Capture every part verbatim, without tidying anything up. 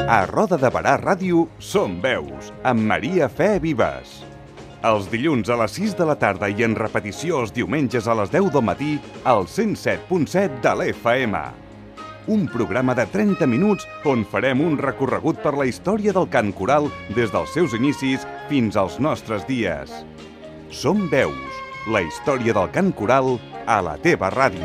A Roda de Barà Ràdio Som Veus, amb Maria Fe Vives. Els dilluns a les sis de la tarda i en repetició els diumenges a les deu del matí al cent set punt set de l'F M. Un programa de trenta minuts on farem un recorregut per la història del cant coral des dels seus inicis fins als nostres dies. Som Veus, la història del cant coral a la teva ràdio.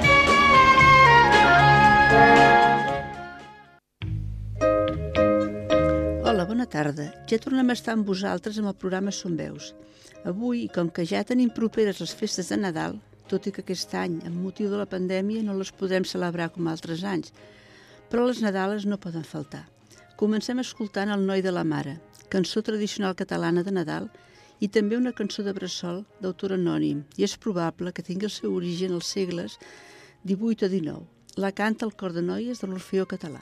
Hola, bona tarda. Ja tornem a estar amb vosaltres amb el programa Som Veus. Avui, com que ja tenim properes les festes de Nadal, tot i que aquest any, amb motiu de la pandèmia, no les podrem celebrar com altres anys, però les Nadales no poden faltar. Comencem escoltant El noi de la mare, cançó tradicional catalana de Nadal, i també una cançó de bressol d'autor anònim, i és probable que tingui el seu origen als segles divuit o dinou. La canta el cor de noies de l'Orfeó Català.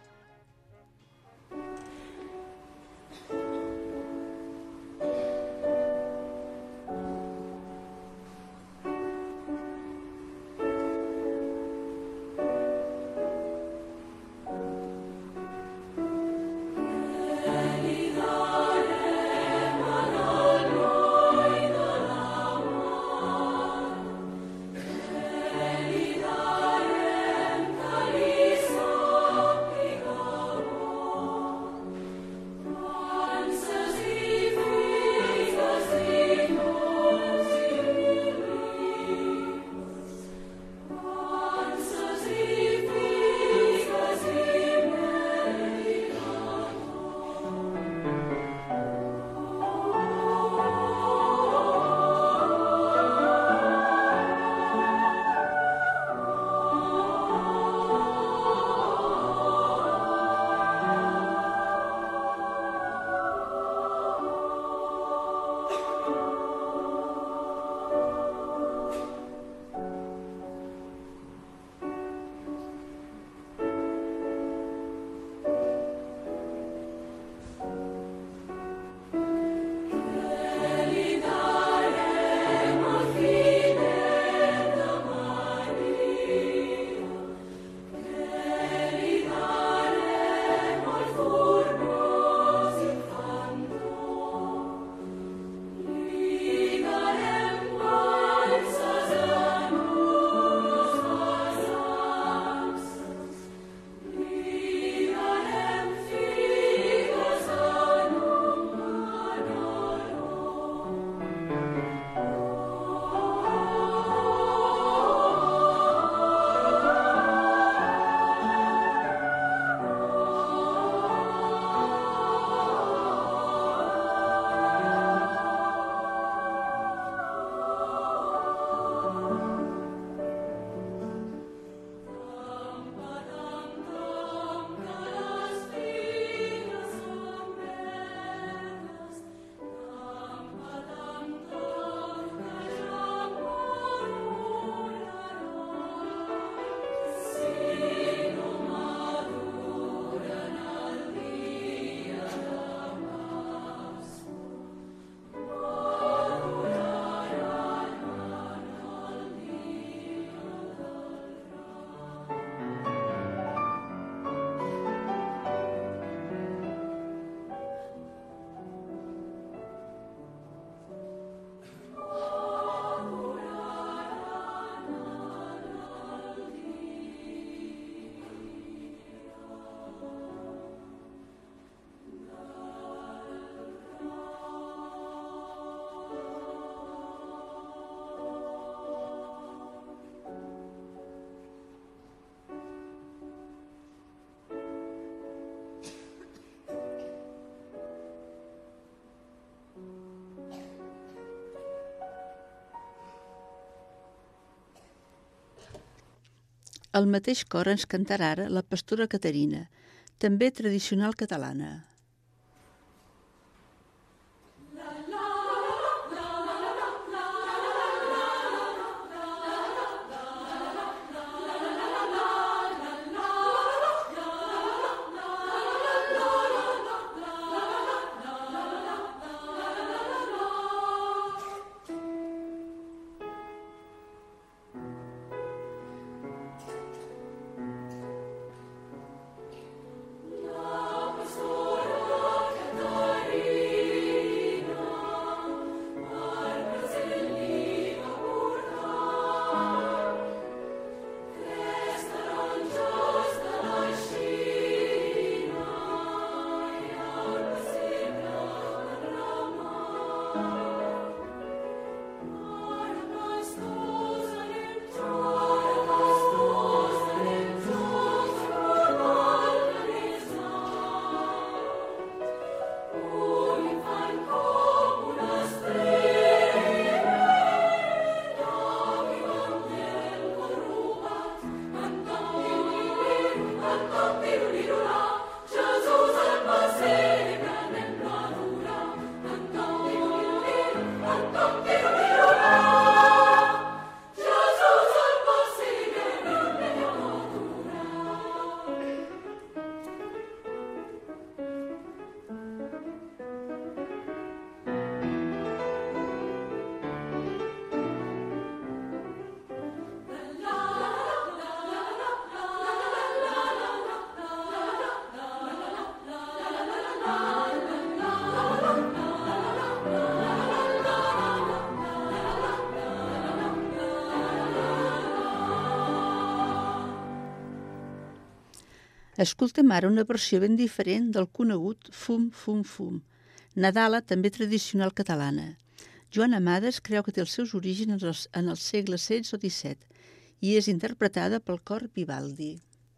El mateix cor ens cantarà ara la Pastora Caterina, també tradicional catalana. Love Escoltem ara una versió ben diferent del conegut Fum, Fum, Fum, Nadala també tradicional catalana. Joan Amades creu que té els seus orígens en el segle setze o disset i és interpretada pel cor Vivaldi.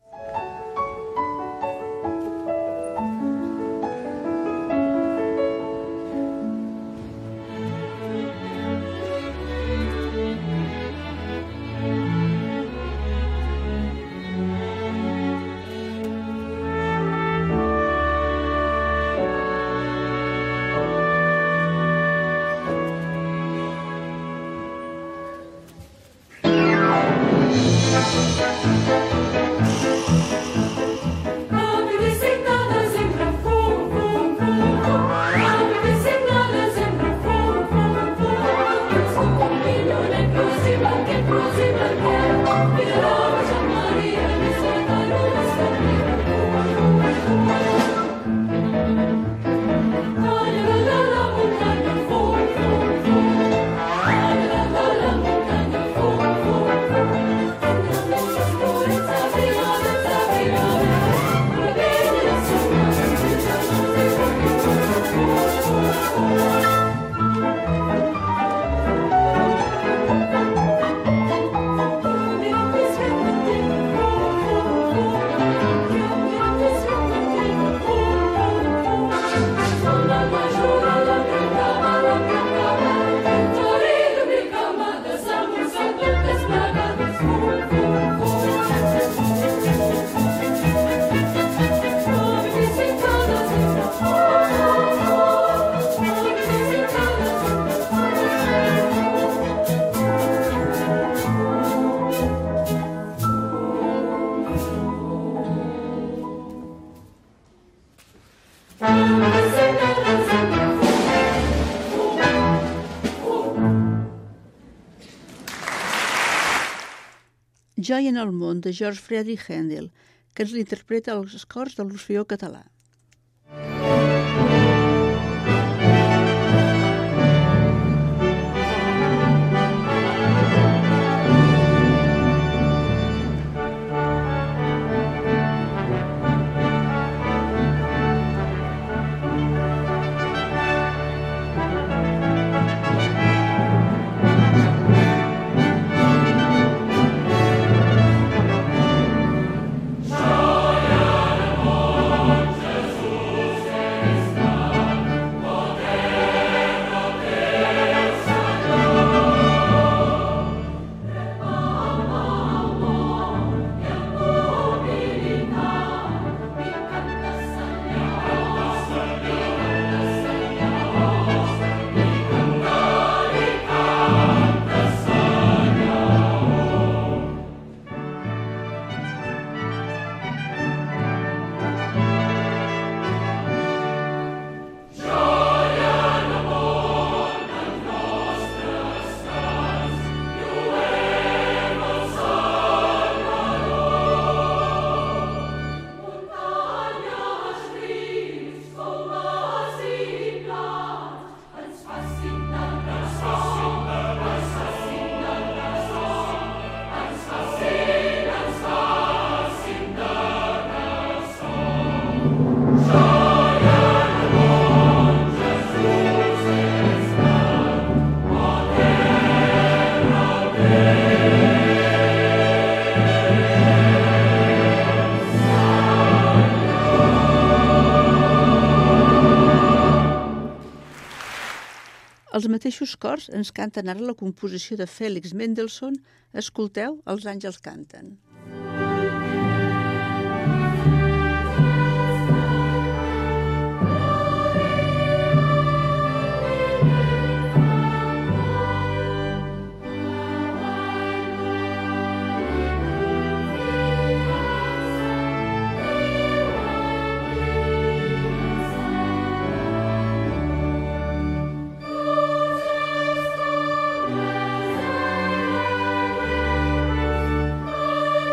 Joia en el món, de George Friedrich Händel, que ens l'interpreta als cors de l'Orfeó Català. Els mateixos cors ens canten ara la composició de Félix Mendelssohn. Escolteu, Els àngels canten. Thank you.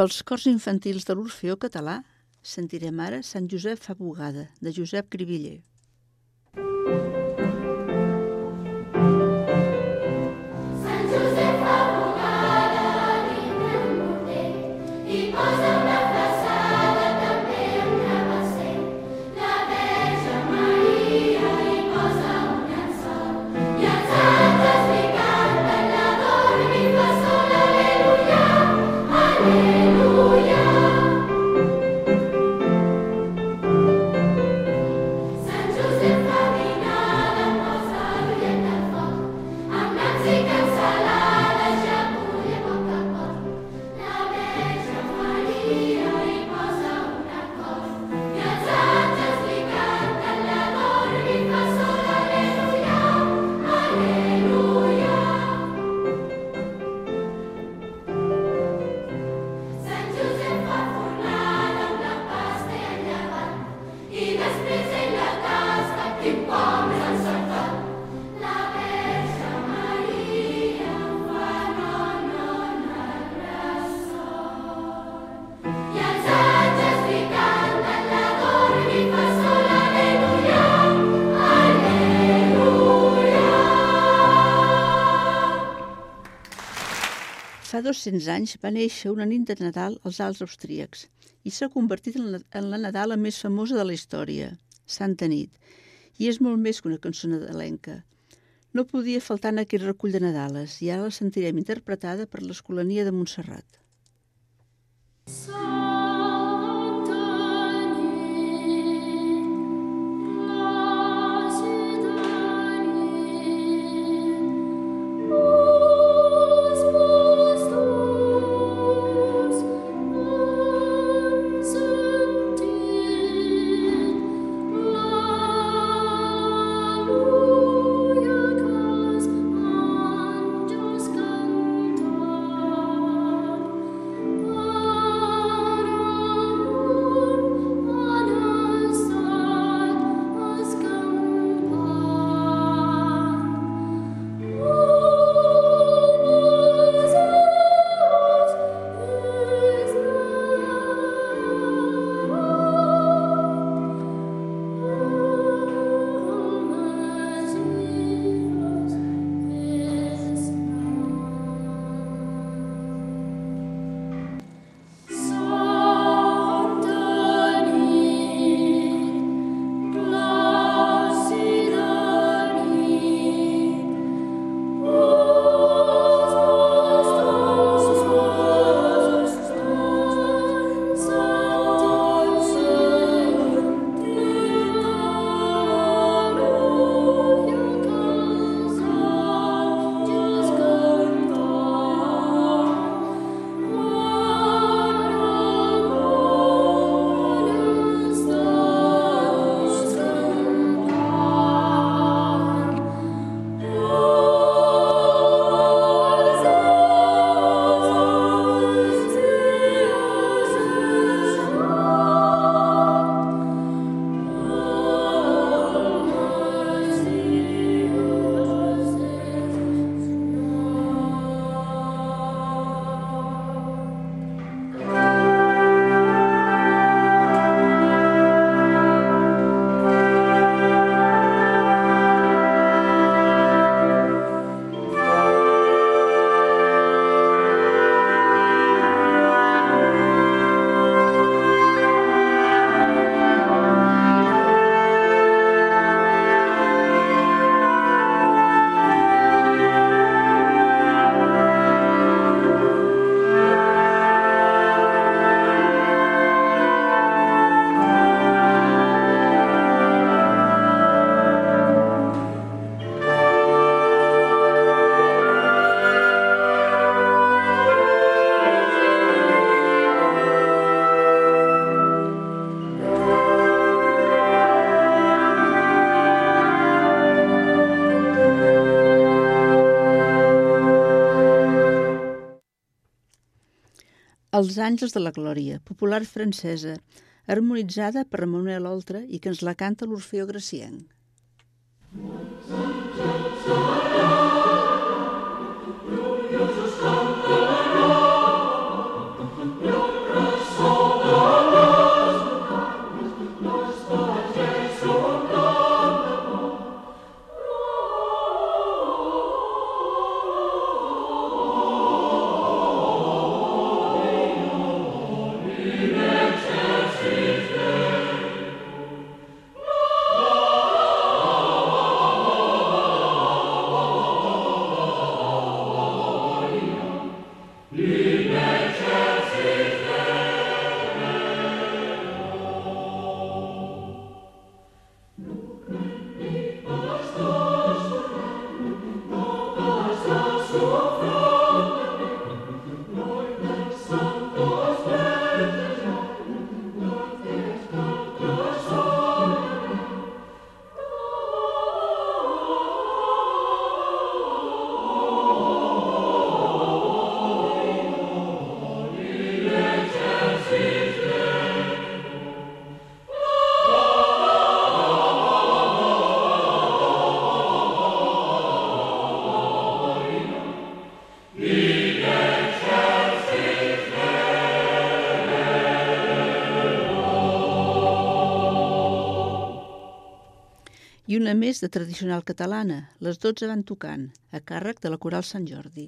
Pels cors infantils de l'Orfeó Català sentirem ara Sant Josep fa bugada, de Josep Cribiller. Fa dos-cents anys va néixer una nit de Nadal als Alps austríacs i s'ha convertit en la, en la Nadala més famosa de la història, Santa Nit, i és molt més que una cançó nadalenca. No podia faltar en aquest recull de Nadales i ara la sentirem interpretada per l'Escolania de Montserrat. Els àngels de la glòria, popular francesa, harmonitzada per Manuel Oltra i que ens la canta l'Orfeó Gracienc. Gloriosus Cantarella, gloriosus i una més de tradicional catalana, les dotze van tocant, a càrrec de la Coral Sant Jordi.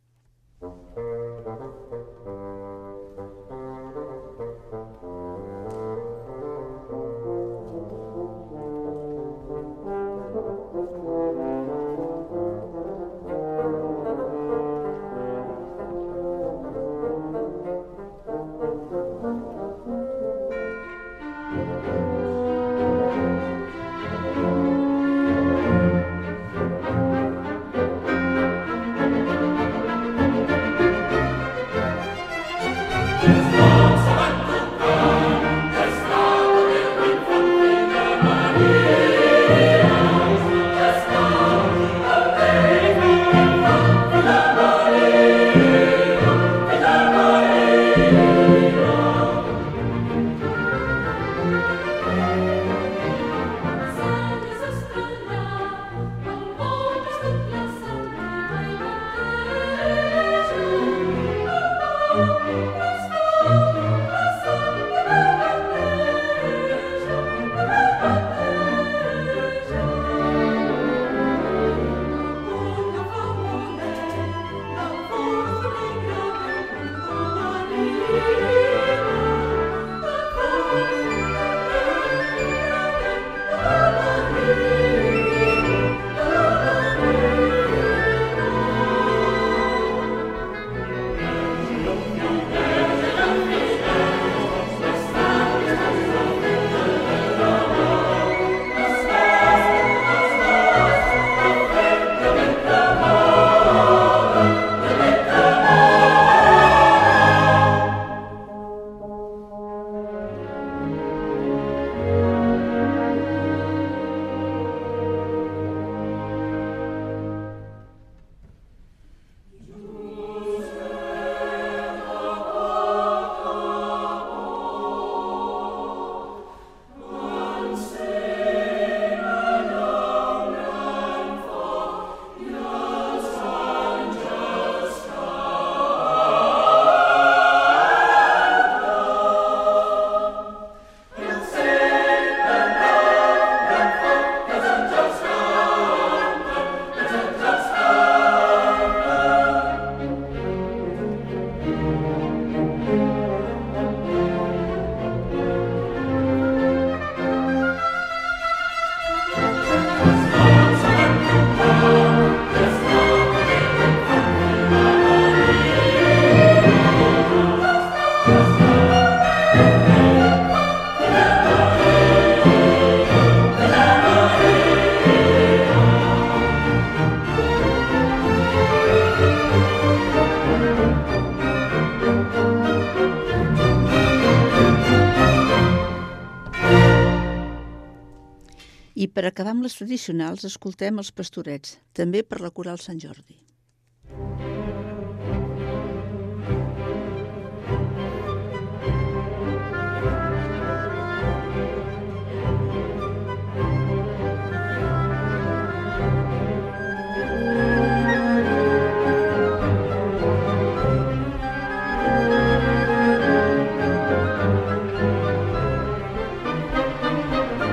I per acabar amb les tradicionals, escoltem els Pastorets, també per la Coral Sant Jordi.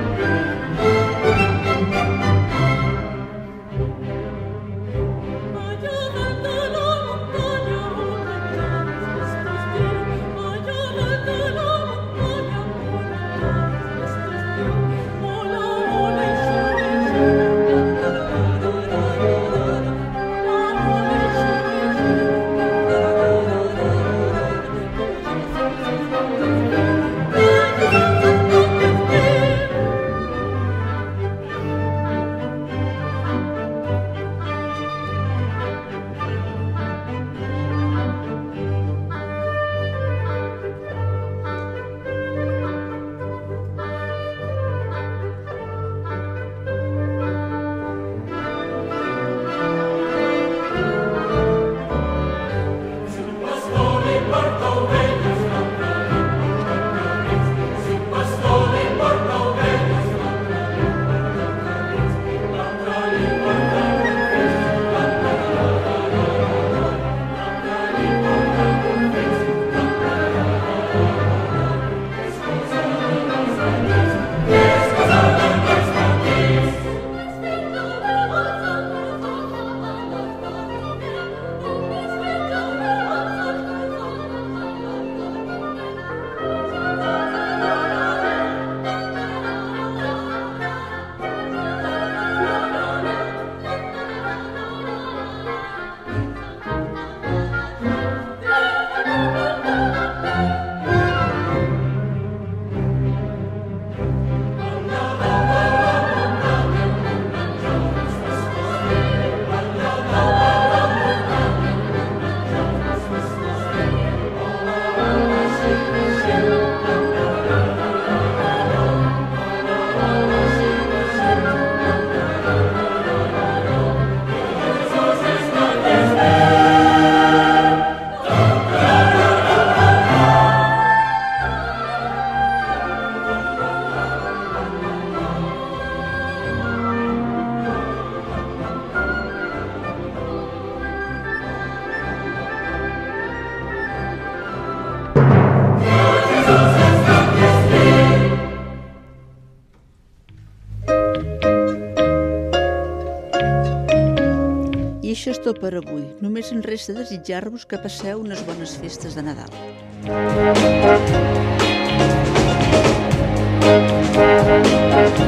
I I això és tot per avui. Només em resta desitjar-vos que passeu unes bones festes de Nadal. Thank you.